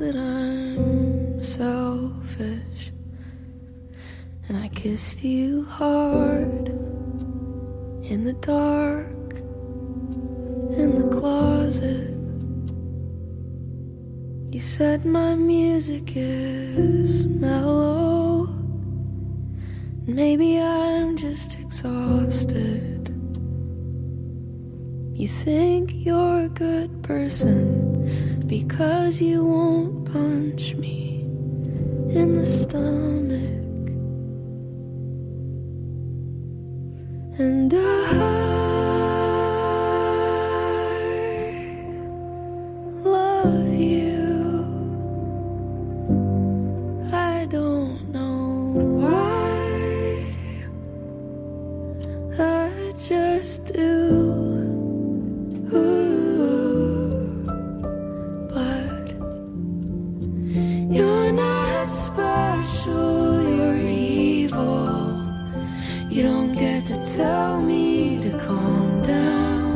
that I'm selfish, and I kissed you hard in the dark, in the closet. You said my music is mellow. Maybe I'm just exhausted. You think you're a good person because you won't punch me in the stomach. And I love you. I don't know why, I just do. But you're not special, you're evil. You don't get to tell me to calm down.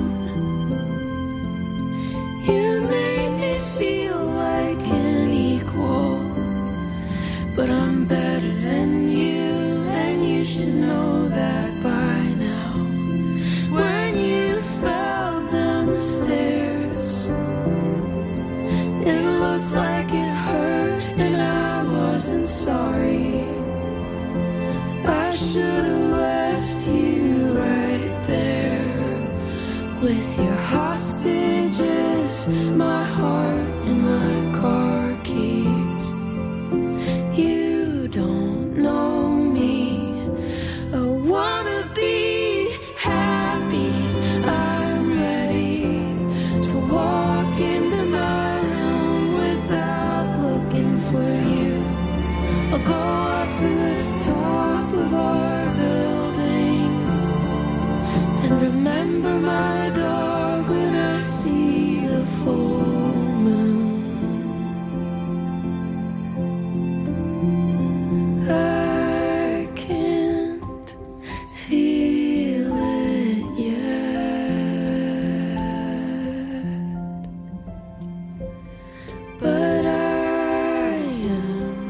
You made me feel like an equal, but I'm better than you, and you should know that by now. When you fell down the stairs, it looked like it hurt, and I wasn't sorry. I should have left you right there with your hostages, my heart and my car keys. You don't know me. I wanna be happy. I'm ready to walk into my room without looking for you. I'll go up to the top of our building and remember my dog when I see the full moon. I can't feel it yet, but I am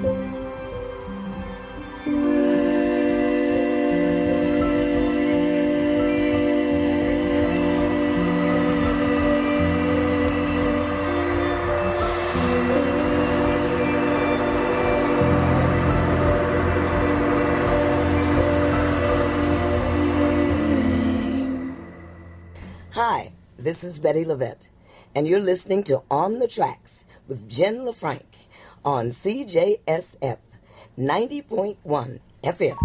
Hi, this is Betty Levette, and you're listening to On the Tracks with Jen LaFranc on CJSF 90.1 FM.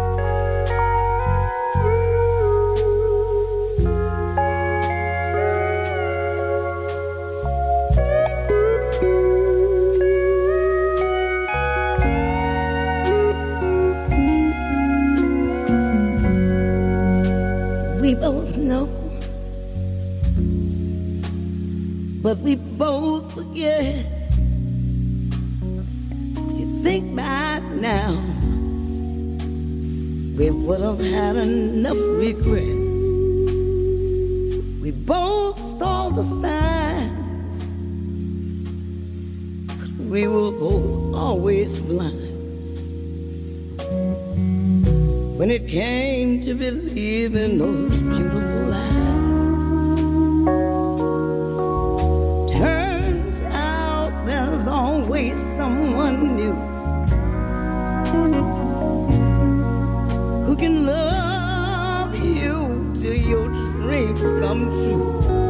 We both know, but we both forget. You think back now, we would have had enough regret. We both saw the signs, but we were both always blind when it came to believing those beautiful lies. Turns out there's always someone new who can love you till your dreams come true.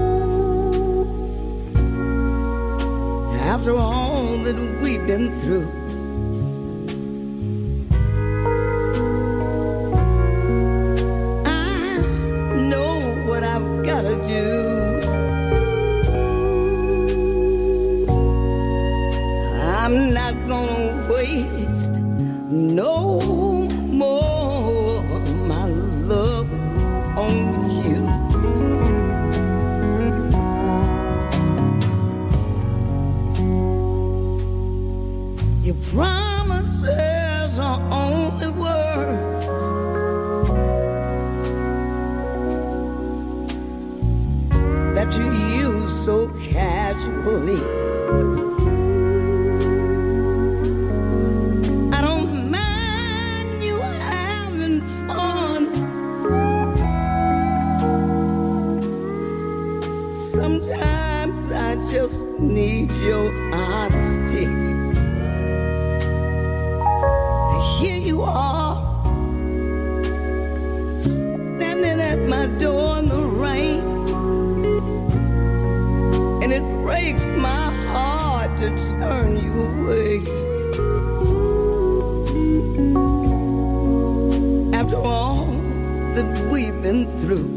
After all that we've been through, gotta do. I'm not gonna waste no more of my love on you. You just need your honesty. Here you are, standing at my door in the rain, and it breaks my heart to turn you away. After all that we've been through,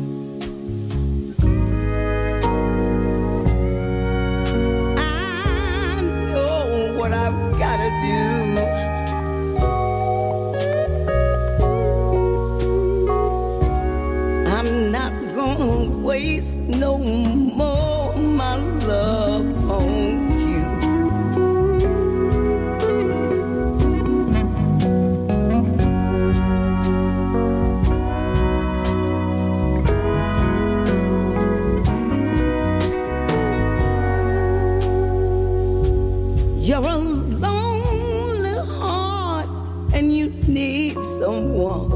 I know what I've got to do. I'm not gonna waste no more my love on you. You're a lonely heart and you need someone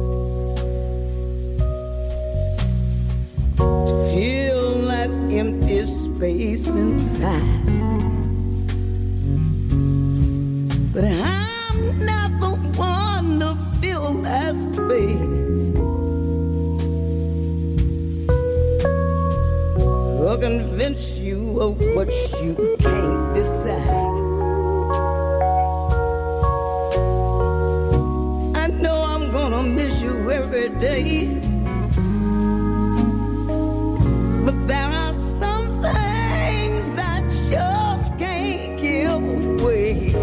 to fill that empty space inside. But I'm not the one to fill that space or convince you of what you can't decide. Miss you every day, but there are some things I just can't give away.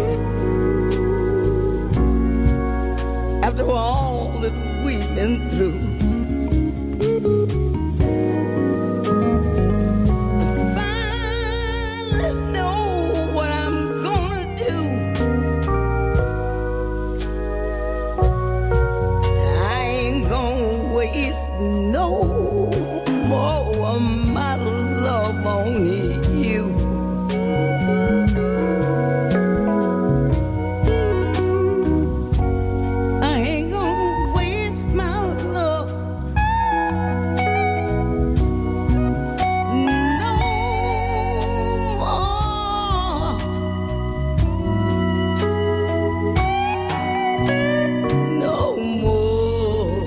After all that we've been through, I finally know what I'm gonna do. No more of my love on you. I ain't gonna waste my love. No more. No more.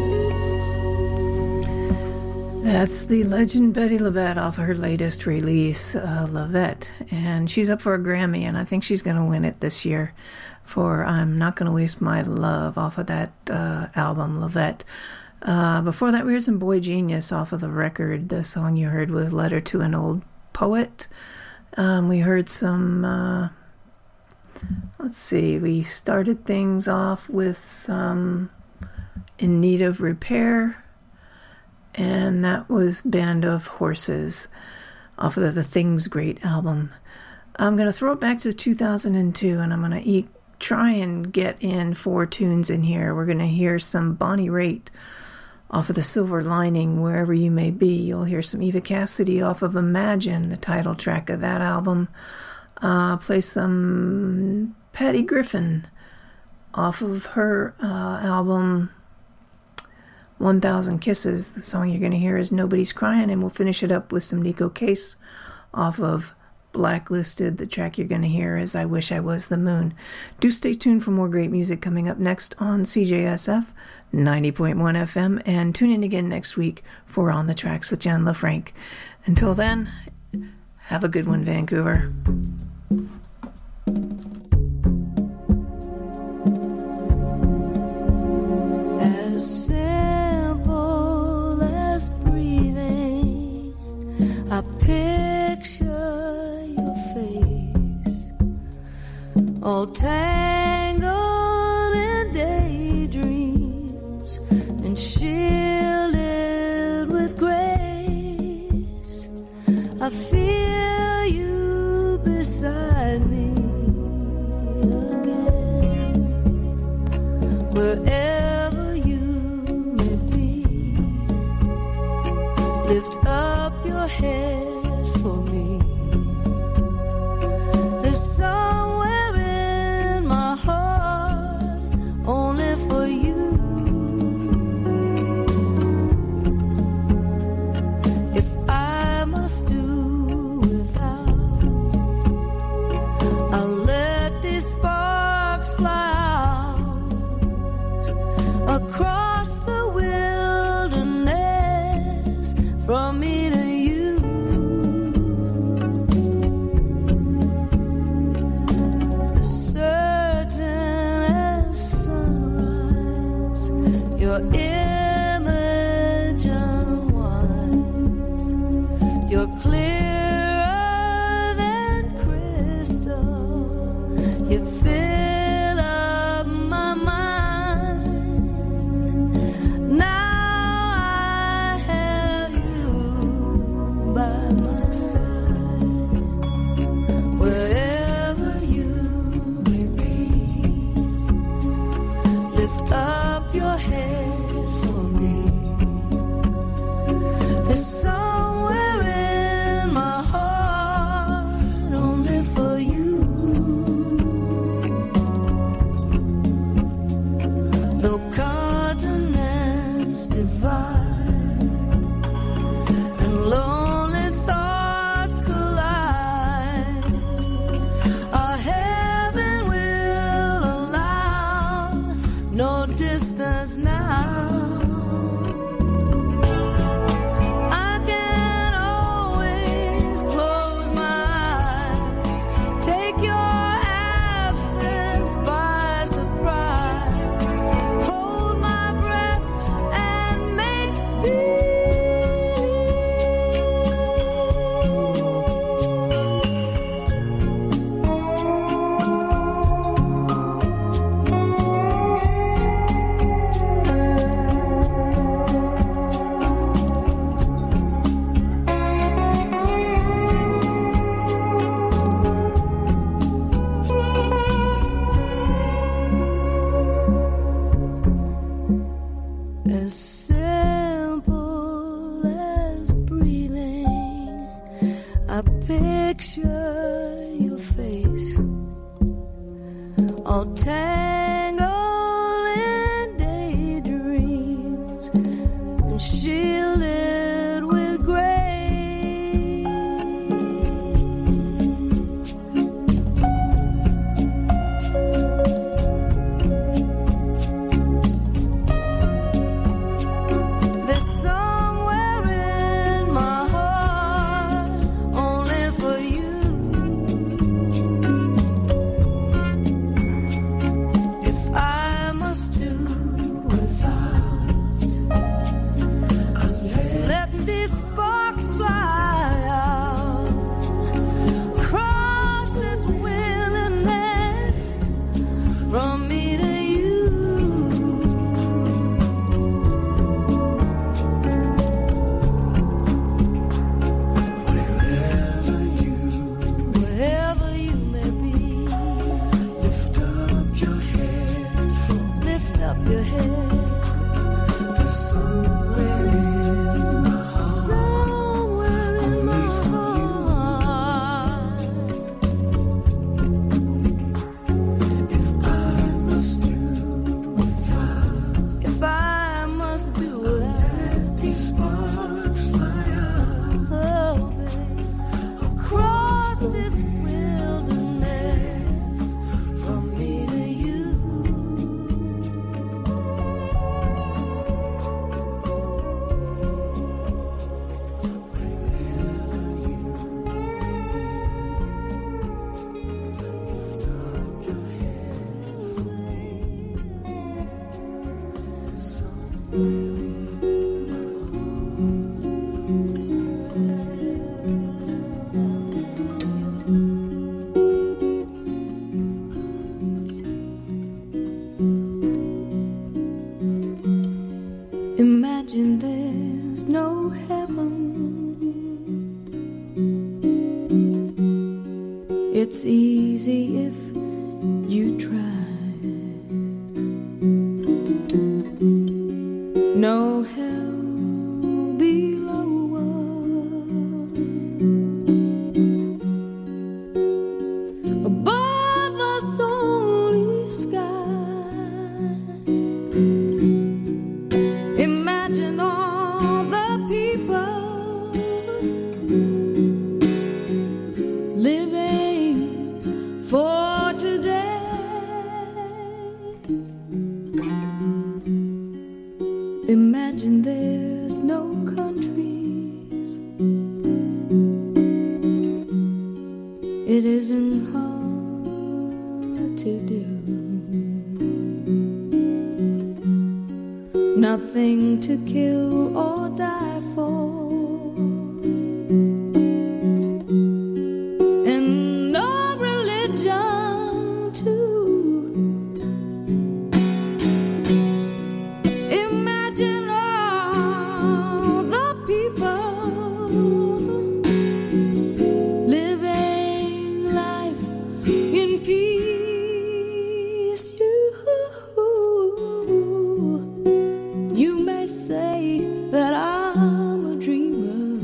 That's the legend Betty LaVette off of her latest release, LaVette. And she's up for a Grammy, and I think she's going to win it this year for I'm Not Gonna Waste My Love off of that album, LaVette. Before that, we heard some Boy Genius off of the record. The song you heard was Letter to an Old Poet. We heard some, let's see, we started things off with some In Need of Repair. And that was Band of Horses off of the Things Great album. I'm going to throw it back to 2002, and I'm going to try and get in 4 tunes in here. We're going to hear some Bonnie Raitt off of The Silver Lining, Wherever You May Be. You'll hear some Eva Cassidy off of Imagine, the title track of that album. Play some Patty Griffin off of her album 1,000 Kisses. The song you're going to hear is Nobody's Crying, and we'll finish it up with some Nico Case off of Blacklisted. The track you're going to hear is I Wish I Was the Moon. Do stay tuned for more great music coming up next on CJSF 90.1 FM, and tune in again next week for On the Tracks with Jen LaFranc. Until then, have a good one, Vancouver. I picture your face, all tangled in daydreams and shielded with grace. I feel you beside me again, wherever you may be. Lift up your head for me. There's somewhere in my heart only for you. If I must do without across the wilderness from me to you. As certain as sunrise, your image unwinds. You're clearer than crystal. You fill up my mind. Now I have you by my side. Wherever you may be, lift up your head for me. There's somewhere in my heart only for you. Though continents divide and lonely thoughts collide, our heaven will allow no distance now. I can always close my eyes, take your absence by surprise, hold my breath and make as simple as breathing. I picture your face, all tangled in daydreams and shielded with grace. There's somewhere in my heart only for you. If I must do without, let these sparks fly out across this wilderness from me to you. Wherever you may be, lift up your head for me. Lift up your head. There's somewhere in my heart, somewhere in my heart. If I must do without, if I must do without, these sparks fly out. Oh, babe, across this wilderness from me to you. Imagine there's no heaven. It's easy if you try. No hell below us. Above us only sky. Imagine all the people living for today. Imagine there's no countries. It isn't hard to do. Nothing to kill or die for. And no religion too. Imagine all the people living life in peace. You may say that I'm a dreamer,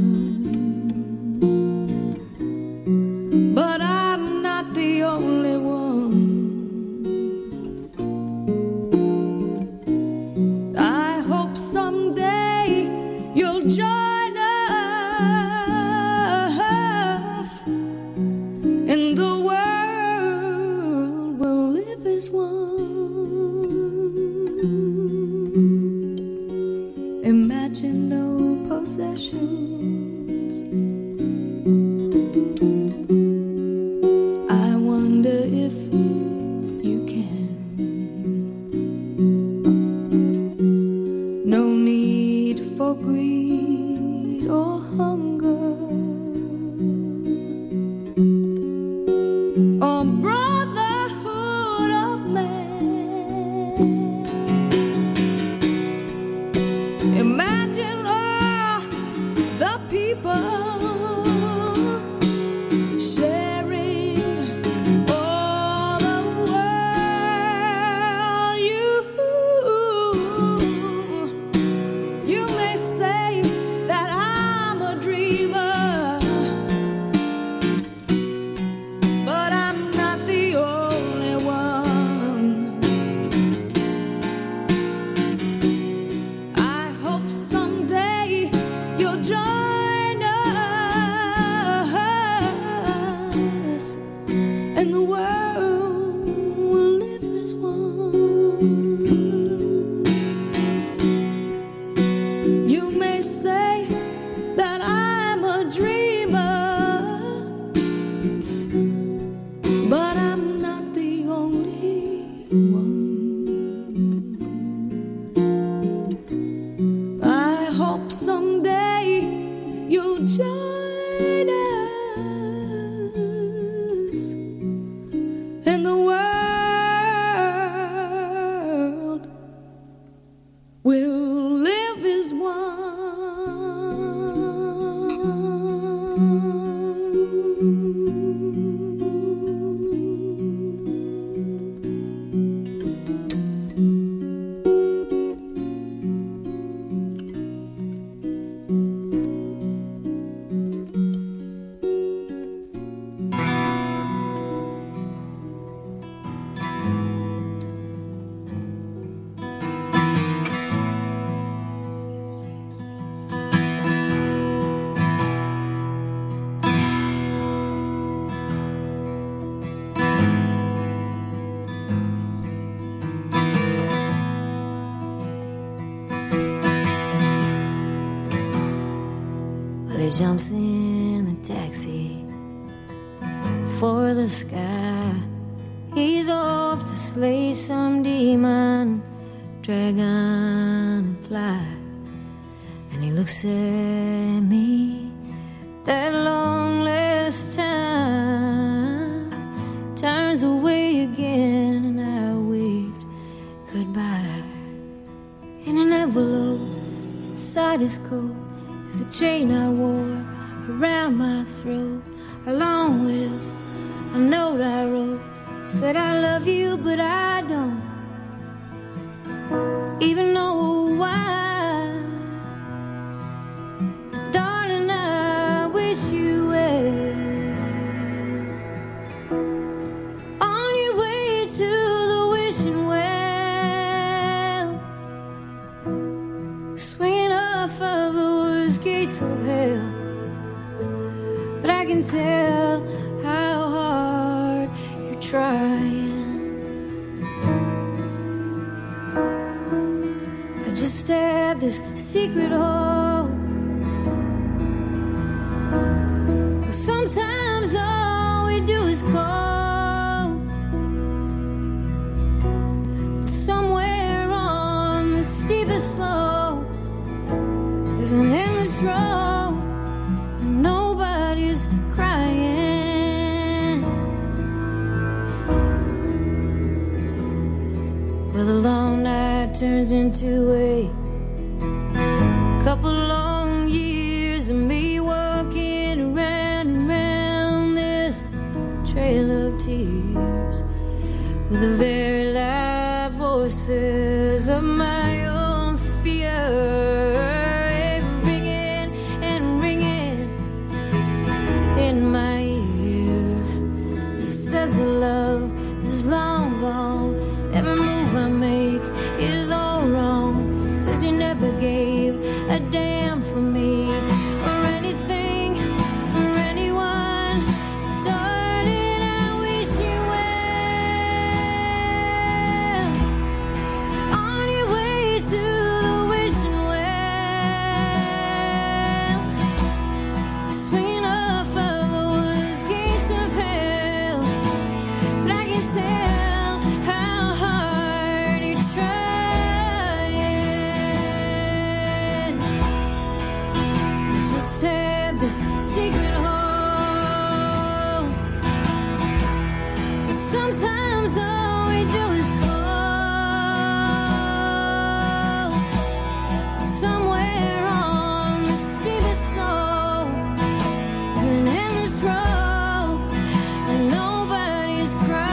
but I'm not the only one. I hope someday you'll join us, and the world will live as one. Imagine no possessions. I wonder if you can. No need for greed or hunger, or brotherhood of man. Imagine all the people sharing all the world. You may say that I'm a dreamer, but I'm not the only one. I hope someday you'll join us, and the world will live as one. You may say that I'm a dreamer, but I'm not the only one. I hope someday you'll join us, and the world will live as one. Well, he jumps in a taxi for the sky. He's off to slay some demon, dragonfly. And he looks at me that long last time, turns away again, and I waved goodbye. In an envelope inside his coat is a chain I wore around my throat, along with a note I wrote. Said I love you, but I don't even know why. But darling, I wish you well on your way to the wishing well, swinging off of those gates of hell. But I can tell how hard you're trying. I just had have this secret hope. Sometimes all we do is call. Somewhere on the steepest slope, there's an endless road, and nobody's crying. Well, the long night turns into a couple long years of me walking around and around this trail of tears, with the very loud voices of my own fear ringing and ringing in my ear. It says that love is long gone, every move I make is all wrong. Says you never gave a damn for me or anything or anyone. Darling, I wish you well on your way to the wishing well, swinging off of those gates of hell. But I can tell how hard you're trying. Just had this secret hope. Sometimes all we do is call. Somewhere on the steepest slope, there's an endless road, and nobody's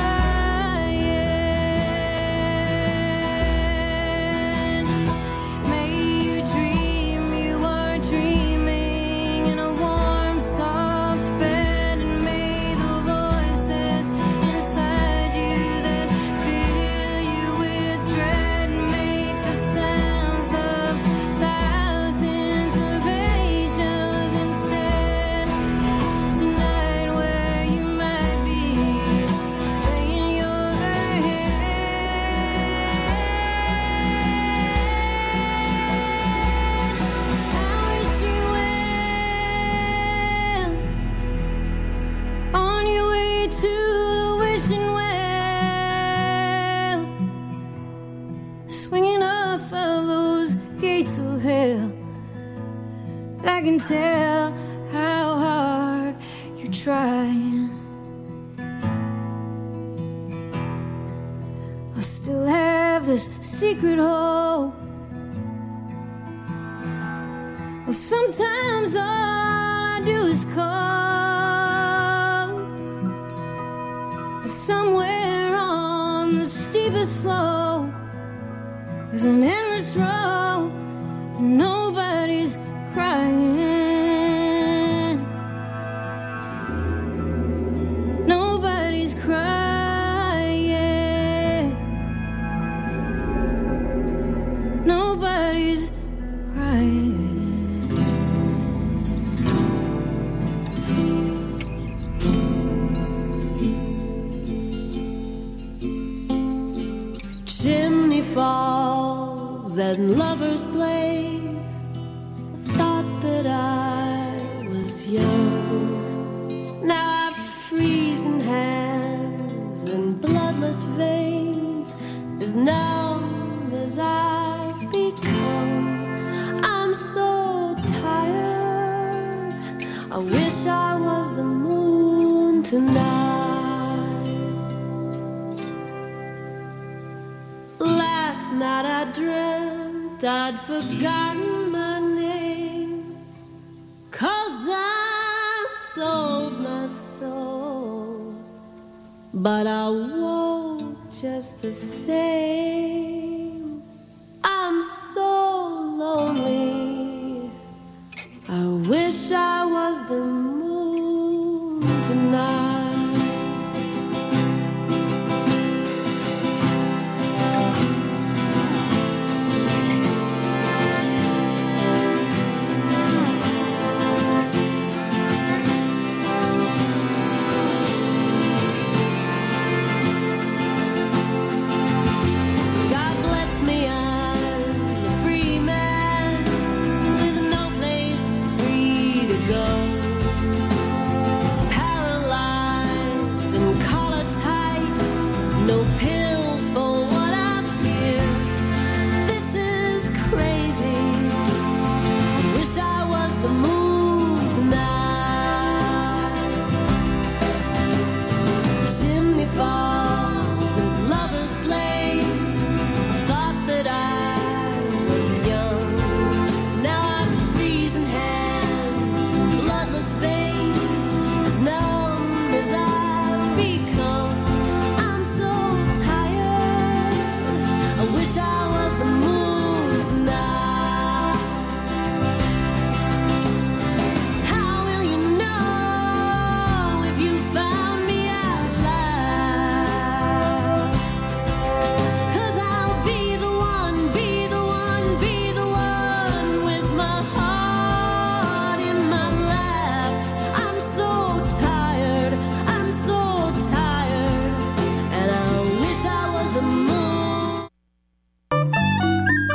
crying. May you dream you are dreaming in a warm, soft bed, and may the voices inside you that fill you with dread make the sounds of thousands of angels instead. Tonight, where you might be, laying your head, I wish you well on your way to the wishing well, swinging off of those gates of hell. But I can tell how hard you're trying. I still have this secret hope. Well, sometimes all I do is call. Somewhere on the steepest slope, there's an endless road, and nobody's crying. Nobody's crying. Nobody's crying. Chimney falls and lovers' blaze. Thought that I was young. Now I've freezing hands and bloodless veins, as numb as I've become. I'm so tired. I wish I was the moon tonight. Last night I dreamt I'd forgotten my name, 'cause I sold my soul. But I won't just the same. I'm so lonely. I wish I was the moon tonight.